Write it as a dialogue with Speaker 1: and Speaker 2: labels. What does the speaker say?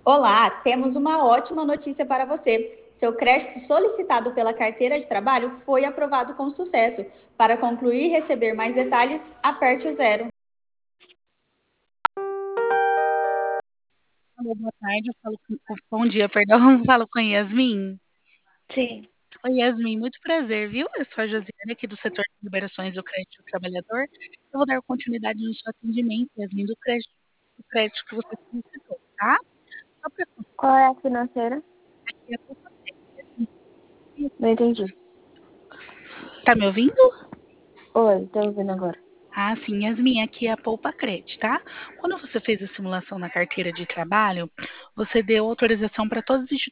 Speaker 1: Olá, temos uma ótima notícia para você. Seu crédito solicitado pela carteira de trabalho foi aprovado com sucesso. Para concluir e receber mais detalhes, aperte o zero.
Speaker 2: Alô, boa tarde, bom dia, perdão, eu falo com a Yasmin.
Speaker 3: Sim.
Speaker 2: Oi, Yasmin, muito prazer, viu? Eu sou a Josiane, aqui do setor de liberações do crédito do trabalhador. Eu vou dar continuidade no seu atendimento, Yasmin, do crédito que você solicitou, tá? Só para
Speaker 3: Qual é a financeira?
Speaker 2: aqui a culpa é Yasmin.
Speaker 3: Não entendi.
Speaker 2: Tá me ouvindo?
Speaker 3: Oi, tô ouvindo agora.
Speaker 2: Ah, sim, Yasmin, aqui é a Poupa Cred, tá? Quando você fez a simulação na carteira de trabalho, você deu autorização para todas as